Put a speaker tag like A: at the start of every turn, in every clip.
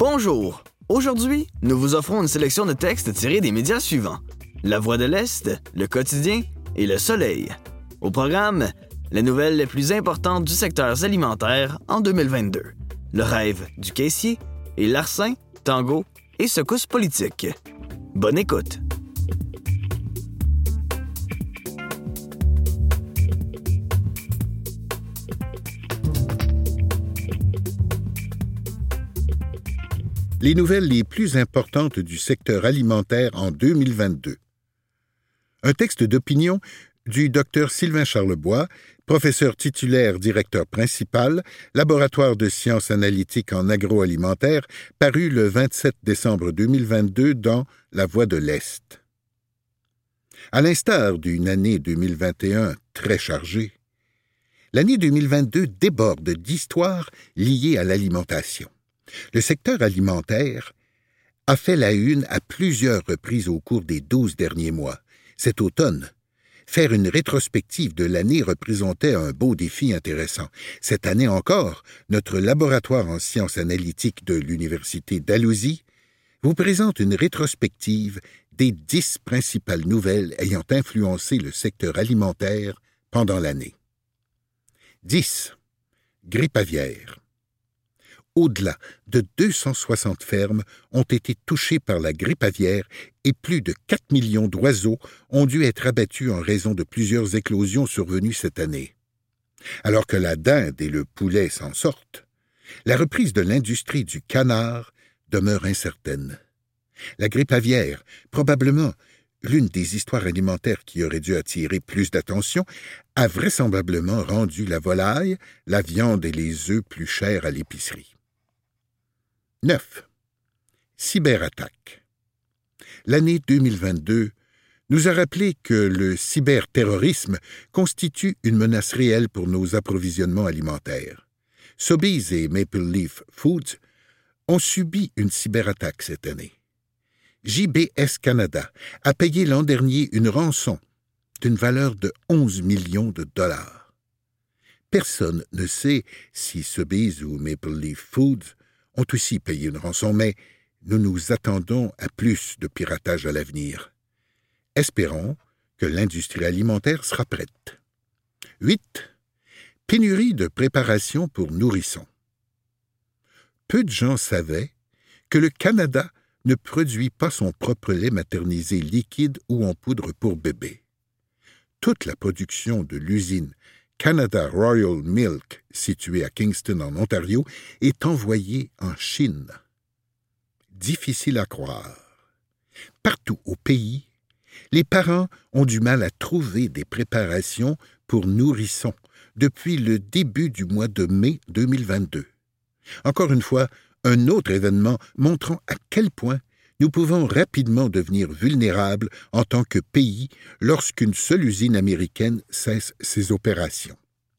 A: Bonjour! Aujourd'hui, nous vous offrons une sélection de textes tirés des médias suivants: La Voix de l'Est, Le Quotidien et Le Soleil. Au programme, les nouvelles les plus importantes du secteur alimentaire en 2022. Le rêve du caissier et larcin, tango et secousse politique. Bonne écoute!
B: Les nouvelles les plus importantes du secteur alimentaire en 2022. Un texte d'opinion du Dr Sylvain Charlebois, professeur titulaire directeur principal, laboratoire de sciences analytiques en agroalimentaire, paru le 27 décembre 2022 dans La Voix de l'Est. À l'instar d'une année 2021 très chargée, l'année 2022 déborde d'histoires liées à l'alimentation. Le secteur alimentaire a fait la une à plusieurs reprises au cours des 12 derniers mois. Cet automne, faire une rétrospective de l'année représentait un beau défi intéressant. Cette année encore, notre laboratoire en sciences analytiques de l'Université Dalhousie vous présente une rétrospective des 10 principales nouvelles ayant influencé le secteur alimentaire pendant l'année. 10. Grippe aviaire. Au-delà de 260 fermes ont été touchées par la grippe aviaire et plus de 4 millions d'oiseaux ont dû être abattus en raison de plusieurs éclosions survenues cette année. Alors que la dinde et le poulet s'en sortent, la reprise de l'industrie du canard demeure incertaine. La grippe aviaire, probablement l'une des histoires alimentaires qui aurait dû attirer plus d'attention, a vraisemblablement rendu la volaille, la viande et les œufs plus chers à l'épicerie. 9. Cyberattaque. L'année 2022 nous a rappelé que le cyberterrorisme constitue une menace réelle pour nos approvisionnements alimentaires. Sobeys et Maple Leaf Foods ont subi une cyberattaque cette année. JBS Canada a payé l'an dernier une rançon d'une valeur de 11 millions de dollars. Personne ne sait si Sobeys ou Maple Leaf Foods ont aussi payé une rançon, mais nous nous attendons à plus de piratage à l'avenir. Espérons que l'industrie alimentaire sera prête. 8. Pénurie de préparation pour nourrissons. Peu de gens savaient que le Canada ne produit pas son propre lait maternisé liquide ou en poudre pour bébé. Toute la production de l'usine Canada Royal Milk, située à Kingston en Ontario, est envoyée en Chine. Difficile à croire. Partout au pays, les parents ont du mal à trouver des préparations pour nourrissons depuis le début du mois de mai 2022. Encore une fois, un autre événement montrant à quel point nous pouvons rapidement devenir vulnérables en tant que pays lorsqu'une seule usine américaine cesse ses opérations.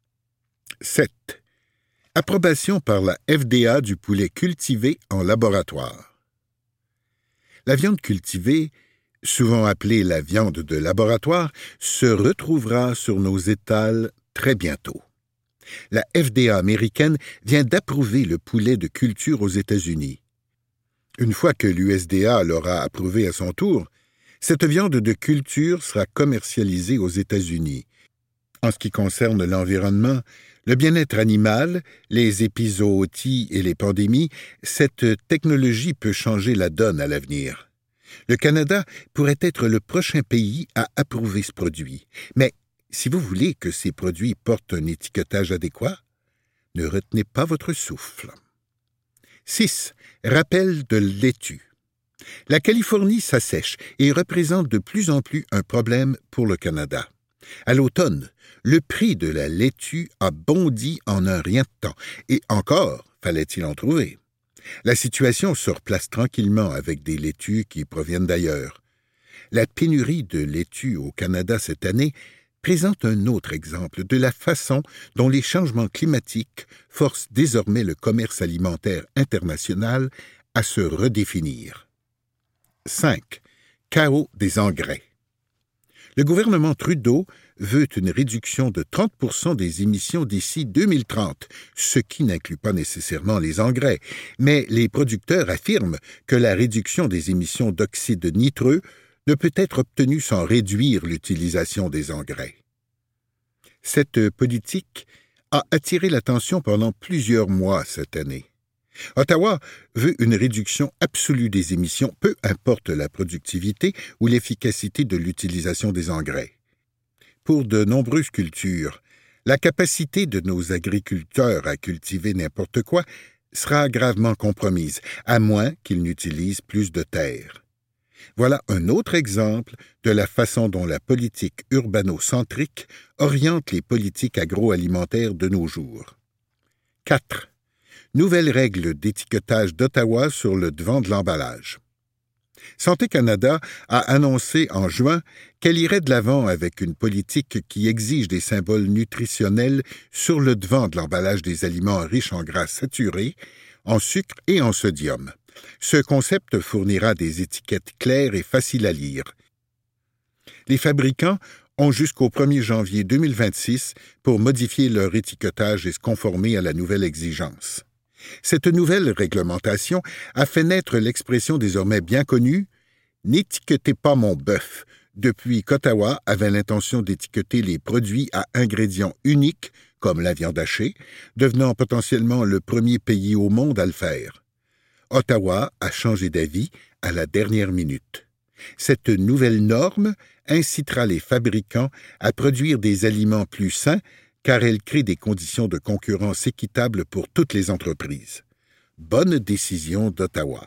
B: 7. Approbation par la FDA du poulet cultivé en laboratoire. La viande cultivée, souvent appelée la viande de laboratoire, se retrouvera sur nos étals très bientôt. La FDA américaine vient d'approuver le poulet de culture aux États-Unis. Une fois que l'USDA l'aura approuvé à son tour, cette viande de culture sera commercialisée aux États-Unis. En ce qui concerne l'environnement, le bien-être animal, les épizooties et les pandémies, cette technologie peut changer la donne à l'avenir. Le Canada pourrait être le prochain pays à approuver ce produit. Mais si vous voulez que ces produits portent un étiquetage adéquat, ne retenez pas votre souffle. 6. Rappel de laitue. La Californie s'assèche et représente de plus en plus un problème pour le Canada. À l'automne, le prix de la laitue a bondi en un rien de temps, et encore fallait-il en trouver. La situation se replace tranquillement avec des laitues qui proviennent d'ailleurs. La pénurie de laitue au Canada cette année présente un autre exemple de la façon dont les changements climatiques forcent désormais le commerce alimentaire international à se redéfinir. 5. Chaos des engrais. Le gouvernement Trudeau veut une réduction de 30% des émissions d'ici 2030, ce qui n'inclut pas nécessairement les engrais, mais les producteurs affirment que la réduction des émissions d'oxyde nitreux ne peut être obtenue sans réduire l'utilisation des engrais. Cette politique a attiré l'attention pendant plusieurs mois cette année. Ottawa veut une réduction absolue des émissions, peu importe la productivité ou l'efficacité de l'utilisation des engrais. Pour de nombreuses cultures, la capacité de nos agriculteurs à cultiver n'importe quoi sera gravement compromise, à moins qu'ils n'utilisent plus de terre. Voilà un autre exemple de la façon dont la politique urbano-centrique oriente les politiques agroalimentaires de nos jours. 4. Nouvelles règles d'étiquetage d'Ottawa sur le devant de l'emballage. Santé Canada a annoncé en juin qu'elle irait de l'avant avec une politique qui exige des symboles nutritionnels sur le devant de l'emballage des aliments riches en gras saturés, en sucre et en sodium. Ce concept fournira des étiquettes claires et faciles à lire. Les fabricants ont jusqu'au 1er janvier 2026 pour modifier leur étiquetage et se conformer à la nouvelle exigence. Cette nouvelle réglementation a fait naître l'expression désormais bien connue « N'étiquetez pas mon bœuf » depuis qu'Ottawa avait l'intention d'étiqueter les produits à ingrédients uniques, comme la viande hachée, devenant potentiellement le premier pays au monde à le faire. Ottawa a changé d'avis à la dernière minute. Cette nouvelle norme incitera les fabricants à produire des aliments plus sains car elle crée des conditions de concurrence équitables pour toutes les entreprises. Bonne décision d'Ottawa.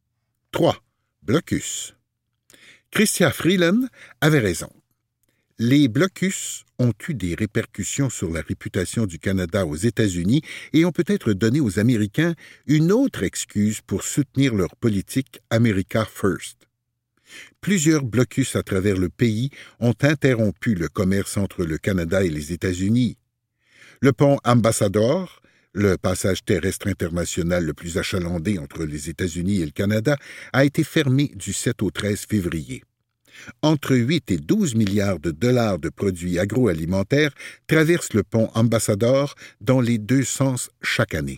B: 3. Blocus. Chrystia Freeland avait raison. Les blocus ont eu des répercussions sur la réputation du Canada aux États-Unis et ont peut-être donné aux Américains une autre excuse pour soutenir leur politique America First. Plusieurs blocus à travers le pays ont interrompu le commerce entre le Canada et les États-Unis. Le pont Ambassador, le passage terrestre international le plus achalandé entre les États-Unis et le Canada, a été fermé du 7 au 13 février. Entre 8 et 12 milliards de dollars de produits agroalimentaires traversent le pont Ambassador dans les deux sens chaque année.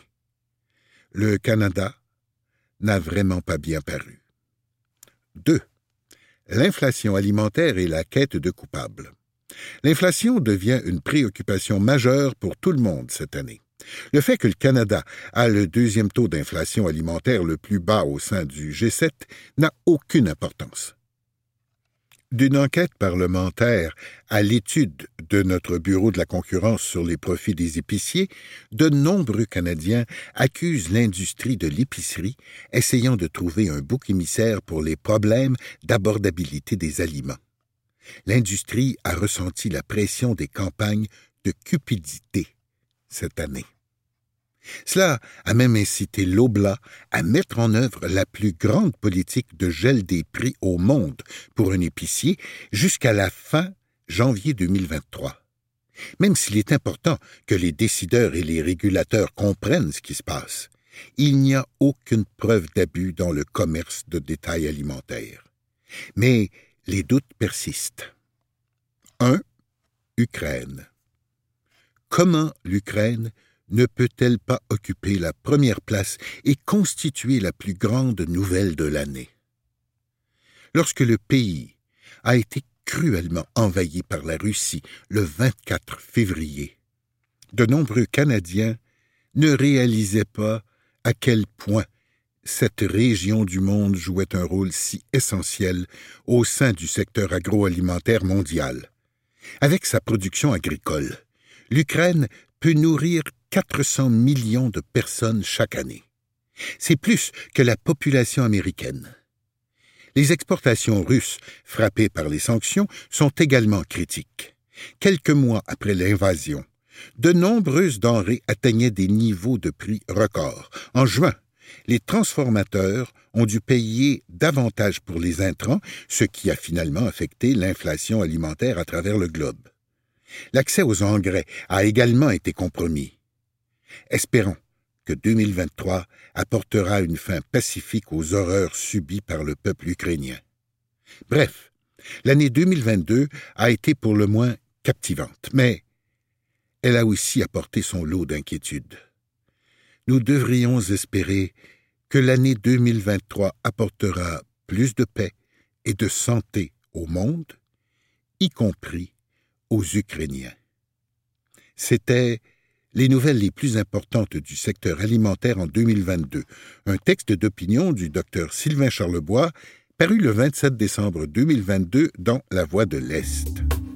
B: Le Canada n'a vraiment pas bien paru. 2. L'inflation alimentaire et la quête de coupables. L'inflation devient une préoccupation majeure pour tout le monde cette année. Le fait que le Canada a le deuxième taux d'inflation alimentaire le plus bas au sein du G7 n'a aucune importance. D'une enquête parlementaire à l'étude de notre Bureau de la concurrence sur les profits des épiciers, de nombreux Canadiens accusent l'industrie de l'épicerie, essayant de trouver un bouc émissaire pour les problèmes d'abordabilité des aliments. L'industrie a ressenti la pression des campagnes de cupidité cette année. Cela a même incité l'Obla à mettre en œuvre la plus grande politique de gel des prix au monde pour un épicier jusqu'à la fin janvier 2023. Même s'il est important que les décideurs et les régulateurs comprennent ce qui se passe, il n'y a aucune preuve d'abus dans le commerce de détail alimentaire. Mais les doutes persistent. 1. Ukraine. Comment l'Ukraine ne peut-elle pas occuper la première place et constituer la plus grande nouvelle de l'année? Lorsque le pays a été cruellement envahi par la Russie le 24 février, de nombreux Canadiens ne réalisaient pas à quel point cette région du monde jouait un rôle si essentiel au sein du secteur agroalimentaire mondial. Avec sa production agricole, l'Ukraine peut nourrir 400 millions de personnes chaque année. C'est plus que la population américaine. Les exportations russes, frappées par les sanctions, sont également critiques. Quelques mois après l'invasion, de nombreuses denrées atteignaient des niveaux de prix records. En juin, les transformateurs ont dû payer davantage pour les intrants, ce qui a finalement affecté l'inflation alimentaire à travers le globe. L'accès aux engrais a également été compromis. Espérons que 2023 apportera une fin pacifique aux horreurs subies par le peuple ukrainien. Bref, L'année 2022 a été pour le moins captivante, mais elle a aussi apporté son lot d'inquiétudes. Nous devrions espérer que l'année 2023 apportera plus de paix et de santé au monde, y compris aux Ukrainiens. C'était les nouvelles les plus importantes du secteur alimentaire en 2022, un texte d'opinion du Dr Sylvain Charlebois, paru le 27 décembre 2022 dans La Voix de l'Est.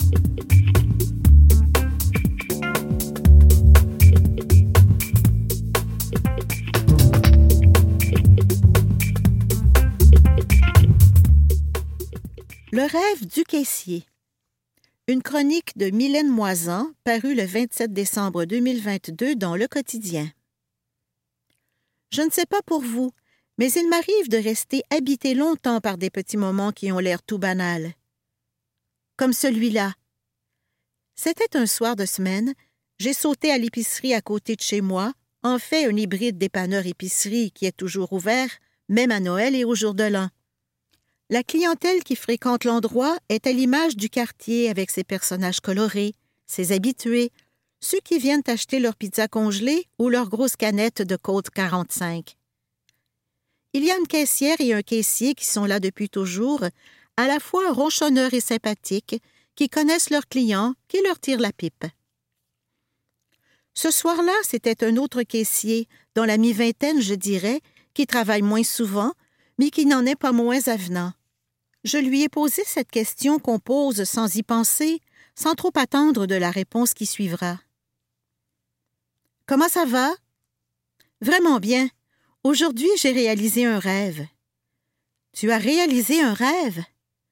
C: Le rêve du caissier. Une chronique de Mylène Moisan, parue le 27 décembre 2022 dans Le Quotidien. Je ne sais pas pour vous, mais il m'arrive de rester habité longtemps par des petits moments qui ont l'air tout banals. Comme celui-là. C'était un soir de semaine, j'ai sauté à l'épicerie à côté de chez moi, en fait un hybride dépanneur-épicerie qui est toujours ouvert, même à Noël et au jour de l'an. La clientèle qui fréquente l'endroit est à l'image du quartier avec ses personnages colorés, ses habitués, ceux qui viennent acheter leur pizza congelée ou leur grosse canette de Côte 45. Il y a une caissière et un caissier qui sont là depuis toujours, à la fois ronchonneurs et sympathiques, qui connaissent leurs clients, qui leur tirent la pipe. Ce soir-là, c'était un autre caissier, dans la mi-vingtaine, je dirais, qui travaille moins souvent, mais qui n'en est pas moins avenant. Je lui ai posé cette question qu'on pose sans y penser, sans trop attendre de la réponse qui suivra. « Comment ça va? »« Vraiment bien. Aujourd'hui, j'ai réalisé un rêve. »« Tu as réalisé un rêve? »« Oui. »«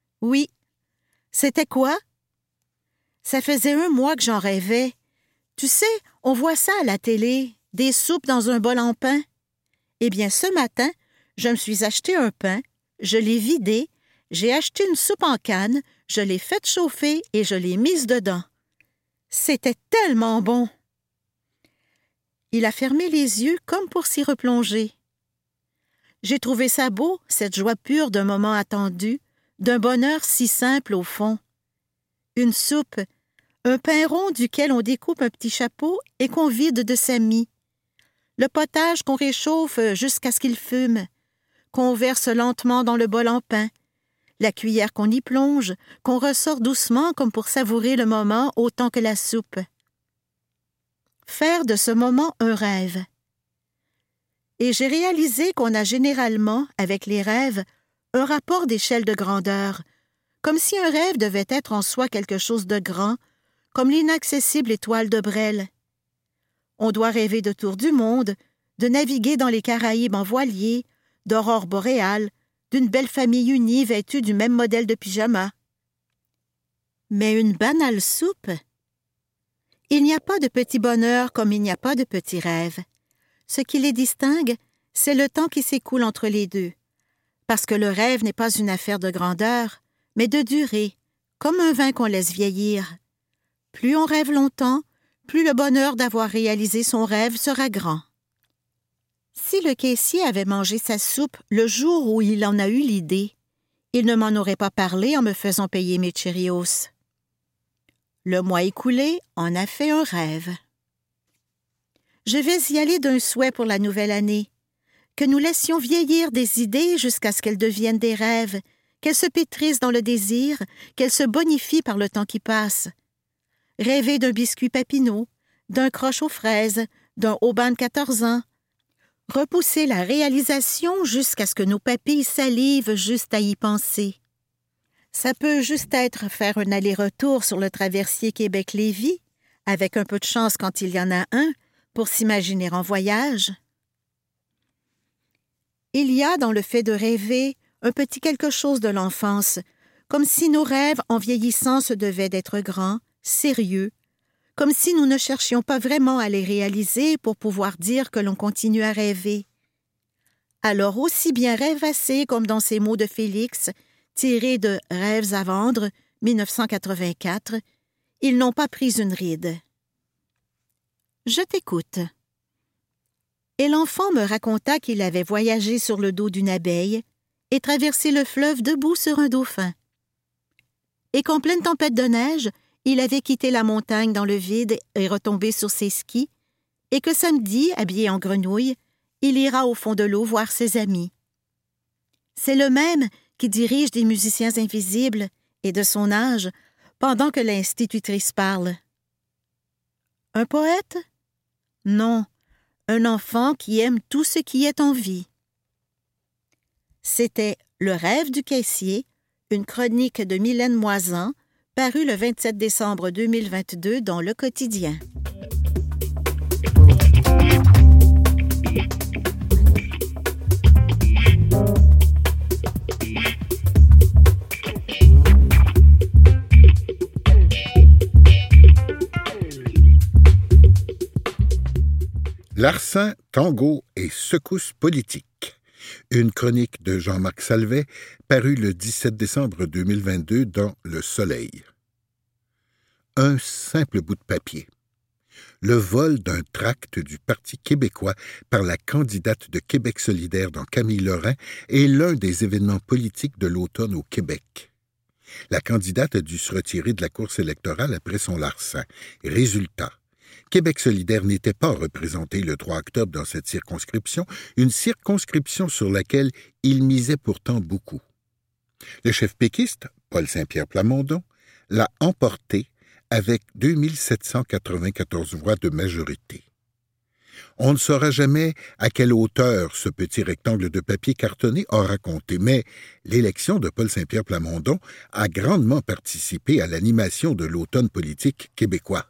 C: C'était quoi? »« Ça faisait 1 mois que j'en rêvais. Tu sais, on voit ça à la télé, des soupes dans un bol en pain. Eh bien, ce matin, je me suis acheté un pain, je l'ai vidé, j'ai acheté une soupe en canne, je l'ai faite chauffer et je l'ai mise dedans. C'était tellement bon! Il a fermé les yeux comme pour s'y replonger. J'ai trouvé ça beau, cette joie pure d'un moment attendu, d'un bonheur si simple au fond. Une soupe, un pain rond duquel on découpe un petit chapeau et qu'on vide de sa mie. Le potage qu'on réchauffe jusqu'à ce qu'il fume, qu'on verse lentement dans le bol en pain, la cuillère qu'on y plonge, qu'on ressort doucement comme pour savourer le moment autant que la soupe. Faire de ce moment un rêve. Et j'ai réalisé qu'on a généralement, avec les rêves, un rapport d'échelle de grandeur, comme si un rêve devait être en soi quelque chose de grand, comme l'inaccessible étoile de Brel. On doit rêver de tour du monde, de naviguer dans les Caraïbes en voilier, d'aurore boréale, d'une belle famille unie vêtue du même modèle de pyjama. Mais une banale soupe? Il n'y a pas de petit bonheur comme il n'y a pas de petits rêves. Ce qui les distingue, c'est le temps qui s'écoule entre les deux. Parce que le rêve n'est pas une affaire de grandeur, mais de durée, comme un vin qu'on laisse vieillir. Plus on rêve longtemps, plus le bonheur d'avoir réalisé son rêve sera grand. Si le caissier avait mangé sa soupe le jour où il en a eu l'idée, il ne m'en aurait pas parlé en me faisant payer mes Cheerios. Le mois écoulé en a fait un rêve. Je vais y aller d'un souhait pour la nouvelle année, que nous laissions vieillir des idées jusqu'à ce qu'elles deviennent des rêves, qu'elles se pétrissent dans le désir, qu'elles se bonifient par le temps qui passe. Rêver d'un biscuit Papineau, d'un croche aux fraises, d'un haut-ban de 14 ans, repousser la réalisation jusqu'à ce que nos papilles salivent juste à y penser. Ça peut juste être faire un aller-retour sur le traversier Québec-Lévis, avec un peu de chance quand il y en a un, pour s'imaginer en voyage. Il y a dans le fait de rêver un petit quelque chose de l'enfance, comme si nos rêves en vieillissant se devaient d'être grands, sérieux, comme si nous ne cherchions pas vraiment à les réaliser pour pouvoir dire que l'on continue à rêver. Alors aussi bien rêvasser comme dans ces mots de Félix, tirés de « Rêves à vendre » 1984, ils n'ont pas pris une ride. Je t'écoute. Et l'enfant me raconta qu'il avait voyagé sur le dos d'une abeille et traversé le fleuve debout sur un dauphin. et qu'en pleine tempête de neige, il avait quitté la montagne dans le vide et retombé sur ses skis, et que samedi, habillé en grenouille, il ira au fond de l'eau voir ses amis. C'est le même qui dirige des musiciens invisibles et de son âge pendant que l'institutrice parle. Un poète? Non, un enfant qui aime tout ce qui est en vie. C'était Le rêve du caissier, une chronique de Mylène Moisan, parue le 27 décembre 2022 dans Le Quotidien.
B: Larcin, tango et secousse politique. Une chronique de Jean-Marc Salvet, parue le 17 décembre 2022 dans Le Soleil. Un simple bout de papier. Le vol d'un tract du Parti québécois par la candidate de Québec solidaire dans Camille Lorrain est l'un des événements politiques de l'automne au Québec. La candidate a dû se retirer de la course électorale après son larcin. Résultat, Québec solidaire n'était pas représenté le 3 octobre dans cette circonscription, une circonscription sur laquelle il misait pourtant beaucoup. Le chef péquiste, Paul Saint-Pierre Plamondon, l'a emporté avec 2794 voix de majorité. On ne saura jamais à quelle hauteur ce petit rectangle de papier cartonné aura compté, mais l'élection de Paul Saint-Pierre Plamondon a grandement participé à l'animation de l'automne politique québécois.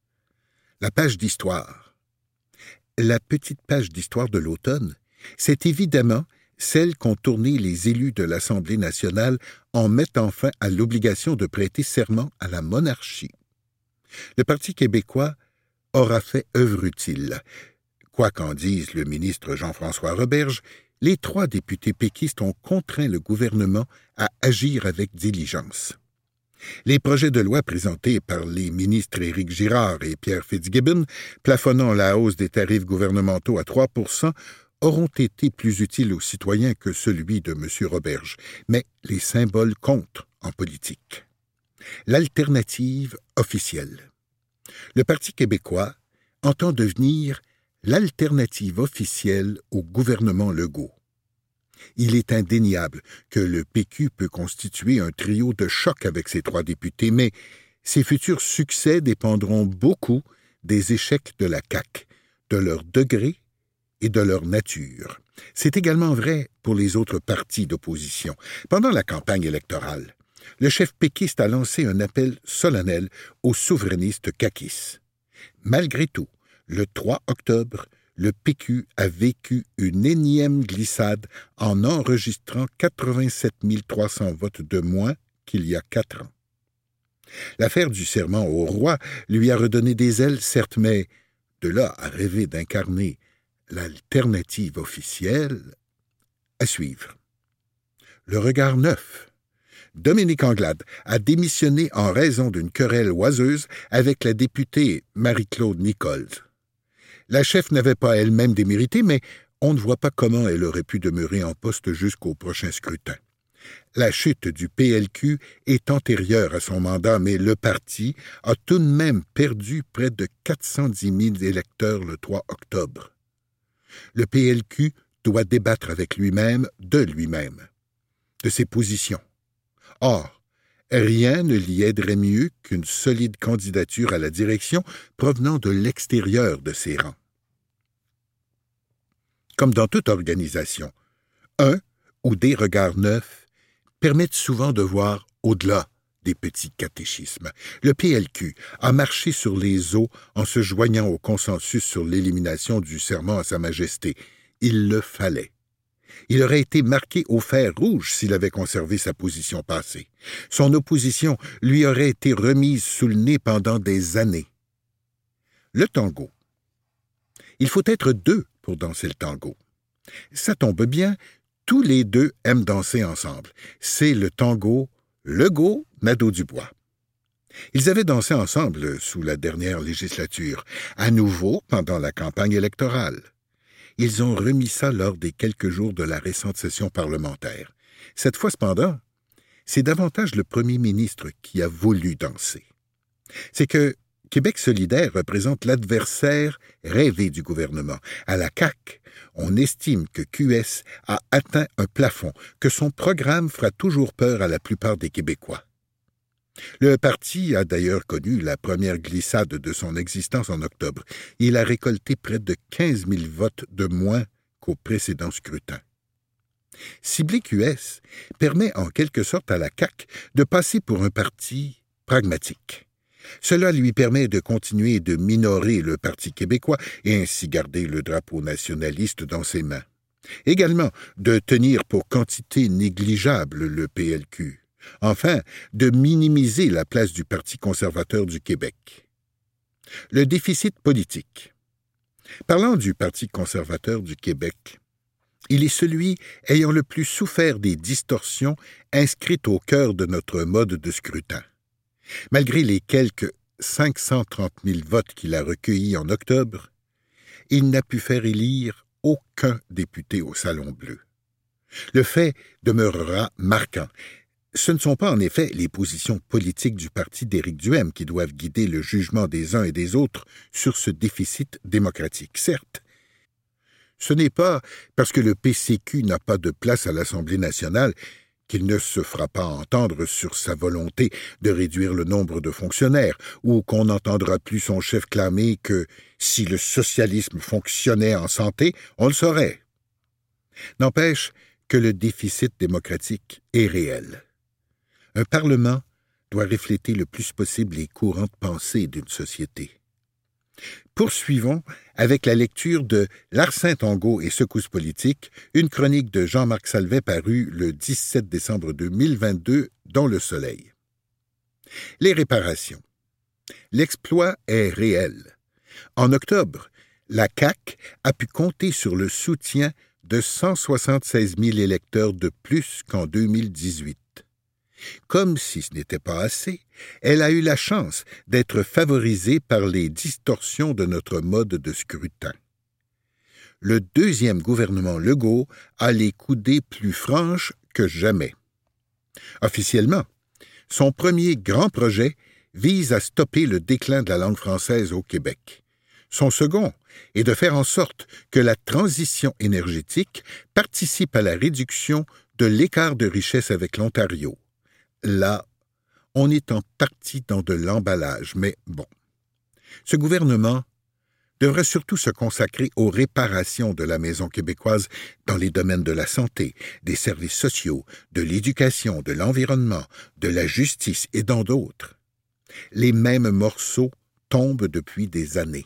B: La page d'histoire. La petite page d'histoire de l'automne, c'est évidemment celle qu'ont tournée les élus de l'Assemblée nationale en mettant fin à l'obligation de prêter serment à la monarchie. Le Parti québécois aura fait œuvre utile. Quoi qu'en dise le ministre Jean-François Roberge, les 3 députés péquistes ont contraint le gouvernement à agir avec diligence. Les projets de loi présentés par les ministres Éric Girard et Pierre Fitzgibbon, plafonnant la hausse des tarifs gouvernementaux à 3 % auront été plus utiles aux citoyens que celui de M. Roberge. Mais les symboles comptent en politique. L'alternative officielle. Le Parti québécois entend devenir l'alternative officielle au gouvernement Legault. Il est indéniable que le PQ peut constituer un trio de choc avec ses 3 députés, mais ses futurs succès dépendront beaucoup des échecs de la CAQ, de leur degré et de leur nature. C'est également vrai pour les autres partis d'opposition. Pendant la campagne électorale, le chef péquiste a lancé un appel solennel aux souverainistes caquistes. Malgré tout, le 3 octobre, le PQ a vécu une énième glissade en enregistrant 87 300 votes de moins qu'il y a 4 ans. L'affaire du serment au roi lui a redonné des ailes, certes, mais de là à rêver d'incarner l'alternative officielle, à suivre. Le regard neuf. Dominique Anglade a démissionné en raison d'une querelle oiseuse avec la députée Marie-Claude Nichols. La chef n'avait pas elle-même démérité, mais on ne voit pas comment elle aurait pu demeurer en poste jusqu'au prochain scrutin. La chute du PLQ est antérieure à son mandat, mais le parti a tout de même perdu près de 410 000 électeurs le 3 octobre. Le PLQ doit débattre avec lui-même, de ses positions. Or, rien ne l'y aiderait mieux qu'une solide candidature à la direction provenant de l'extérieur de ses rangs. Comme dans toute organisation, un ou des regards neufs permettent souvent de voir au-delà des petits catéchismes. Le PLQ a marché sur les eaux en se joignant au consensus sur l'élimination du serment à Sa Majesté. Il le fallait. Il aurait été marqué au fer rouge s'il avait conservé sa position passée. Son opposition lui aurait été remise sous le nez pendant des années. Le tango. Il faut être 2 pour danser le tango. Ça tombe bien, tous les 2 aiment danser ensemble. C'est le tango Legault-Nadeau-Dubois. Ils avaient dansé ensemble sous la dernière législature, à nouveau pendant la campagne électorale. Ils ont remis ça lors des quelques jours de la récente session parlementaire. Cette fois, cependant, c'est davantage le premier ministre qui a voulu danser. C'est que Québec solidaire représente l'adversaire rêvé du gouvernement. À la CAQ, on estime que QS a atteint un plafond, que son programme fera toujours peur à la plupart des Québécois. Le parti a d'ailleurs connu la première glissade de son existence en octobre. Il a récolté près de 15 000 votes de moins qu'au précédent scrutin. Cibler QS permet en quelque sorte à la CAQ de passer pour un parti pragmatique. Cela lui permet de continuer de minorer le Parti québécois et ainsi garder le drapeau nationaliste dans ses mains. Également, de tenir pour quantité négligeable le PLQ. Enfin, de minimiser la place du Parti conservateur du Québec. Le déficit politique. Parlant du Parti conservateur du Québec, il est celui ayant le plus souffert des distorsions inscrites au cœur de notre mode de scrutin. Malgré les quelques 530 000 votes qu'il a recueillis en octobre, il n'a pu faire élire aucun député au Salon Bleu. Le fait demeurera marquant. Ce ne sont pas en effet les positions politiques du parti d'Éric Duhaime qui doivent guider le jugement des uns et des autres sur ce déficit démocratique. Certes, ce n'est pas parce que le PCQ n'a pas de place à l'Assemblée nationale qu'il ne se fera pas entendre sur sa volonté de réduire le nombre de fonctionnaires, ou qu'on n'entendra plus son chef clamer que si le socialisme fonctionnait en santé, on le saurait. N'empêche que le déficit démocratique est réel. Un Parlement doit refléter le plus possible les courants de pensée d'une société. Poursuivons avec la lecture de Larsin Tongo et secousses politiques, une chronique de Jean-Marc Salvet parue le 17 décembre 2022 dans Le Soleil. Les réparations. L'exploit est réel. En octobre, la CAQ a pu compter sur le soutien de 176 000 électeurs de plus qu'en 2018. Comme si ce n'était pas assez, elle a eu la chance d'être favorisée par les distorsions de notre mode de scrutin. Le deuxième gouvernement Legault a les coudées plus franches que jamais. Officiellement, son premier grand projet vise à stopper le déclin de la langue française au Québec. Son second est de faire en sorte que la transition énergétique participe à la réduction de l'écart de richesse avec l'Ontario. Là, on est en partie dans de l'emballage, mais bon. Ce gouvernement devrait surtout se consacrer aux réparations de la maison québécoise dans les domaines de la santé, des services sociaux, de l'éducation, de l'environnement, de la justice et dans d'autres. Les mêmes morceaux tombent depuis des années.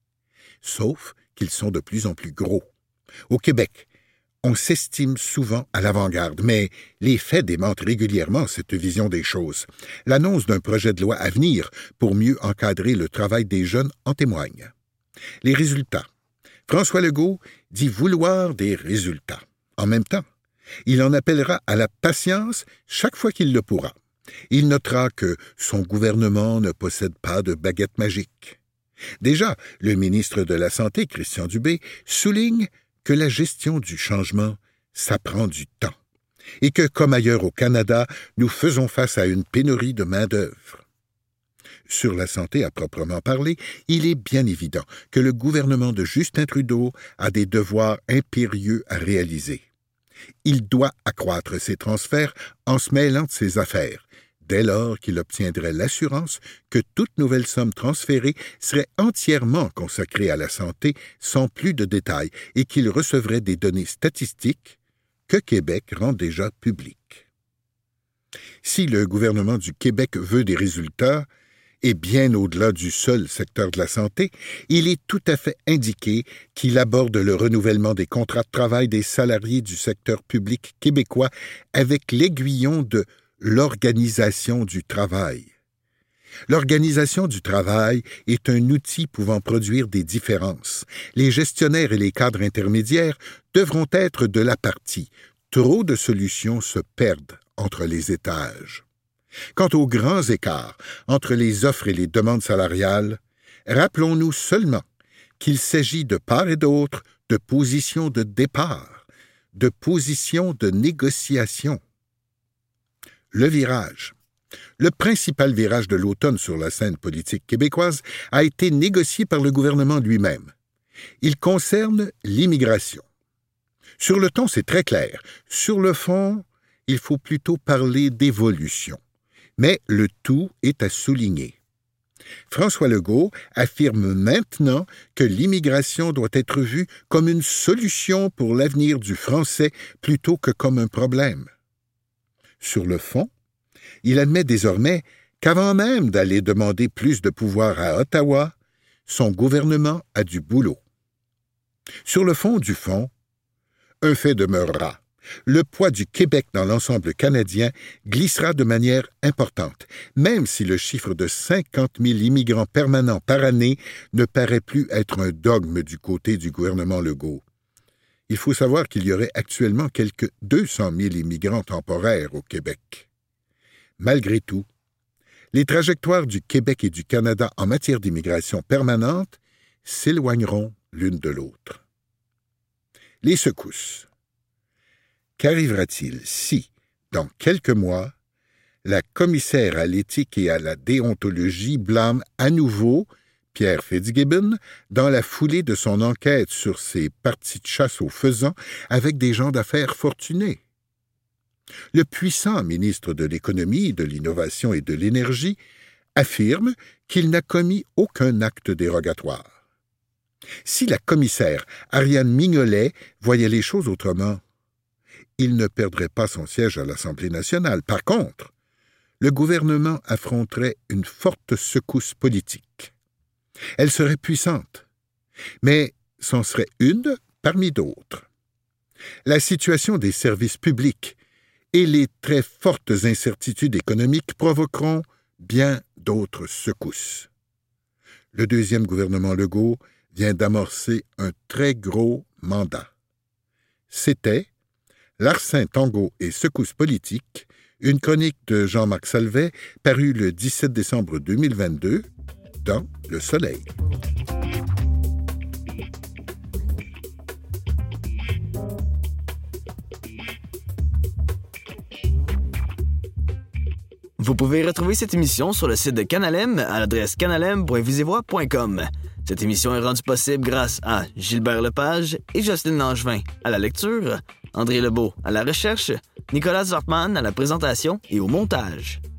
B: Sauf qu'ils sont de plus en plus gros. Au Québec, on s'estime souvent à l'avant-garde, mais les faits démentent régulièrement cette vision des choses. L'annonce d'un projet de loi à venir pour mieux encadrer le travail des jeunes en témoigne. Les résultats. François Legault dit vouloir des résultats. En même temps, il en appellera à la patience chaque fois qu'il le pourra. Il notera que son gouvernement ne possède pas de baguette magique. Déjà, le ministre de la Santé, Christian Dubé, souligne que la gestion du changement, ça prend du temps, et que, comme ailleurs au Canada, nous faisons face à une pénurie de main-d'œuvre. Sur la santé à proprement parler, il est bien évident que le gouvernement de Justin Trudeau a des devoirs impérieux à réaliser. Il doit accroître ses transferts en se mêlant de ses affaires, dès lors qu'il obtiendrait l'assurance que toute nouvelle somme transférée serait entièrement consacrée à la santé sans plus de détails et qu'il recevrait des données statistiques que Québec rend déjà publiques. Si le gouvernement du Québec veut des résultats, et bien au-delà du seul secteur de la santé, il est tout à fait indiqué qu'il aborde le renouvellement des contrats de travail des salariés du secteur public québécois avec l'aiguillon de l'organisation du travail. L'organisation du travail est un outil pouvant produire des différences. Les gestionnaires et les cadres intermédiaires devront être de la partie. Trop de solutions se perdent entre les étages. Quant aux grands écarts entre les offres et les demandes salariales, rappelons-nous seulement qu'il s'agit de part et d'autre de positions de départ, de positions de négociation. le virage. Le principal virage de l'automne sur la scène politique québécoise a été négocié par le gouvernement lui-même. Il concerne l'immigration. Sur le ton, c'est très clair. Sur le fond, il faut plutôt parler d'évolution. Mais le tout est à souligner. François Legault affirme maintenant que l'immigration doit être vue comme une solution pour l'avenir du français plutôt que comme un problème. Sur le fond, il admet désormais qu'avant même d'aller demander plus de pouvoir à Ottawa, son gouvernement a du boulot. Sur le fond du fond, un fait demeurera. Le poids du Québec dans l'ensemble canadien glissera de manière importante, même si le chiffre de 50 000 immigrants permanents par année ne paraît plus être un dogme du côté du gouvernement Legault. Il faut savoir qu'il y aurait actuellement quelques 200 000 immigrants temporaires au Québec. Malgré tout, les trajectoires du Québec et du Canada en matière d'immigration permanente s'éloigneront l'une de l'autre. Les secousses. Qu'arrivera-t-il si, dans quelques mois, la commissaire à l'éthique et à la déontologie blâme à nouveau Pierre Fitzgibbon dans la foulée de son enquête sur ses parties de chasse aux faisans avec des gens d'affaires fortunés? Le puissant ministre de l'Économie, de l'Innovation et de l'Énergie affirme qu'il n'a commis aucun acte dérogatoire. Si la commissaire Ariane Mignolet voyait les choses autrement, il ne perdrait pas son siège à l'Assemblée nationale. Par contre, le gouvernement affronterait une forte secousse politique. Elle serait puissante, mais c'en serait une parmi d'autres. La situation des services publics et les très fortes incertitudes économiques provoqueront bien d'autres secousses. Le deuxième gouvernement Legault vient d'amorcer un très gros mandat. C'était Larcin, Tango et secousses politiques, une chronique de Jean-Marc Salvet parue le 17 décembre 2022 dans Le Soleil.
A: Vous pouvez retrouver cette émission sur le site de Canalem à l'adresse canalem.visivoix.com. Cette émission est rendue possible grâce à Gilbert Lepage et Jocelyne Langevin à la lecture, André Lebeau à la recherche, Nicolas Zortman à la présentation et au montage.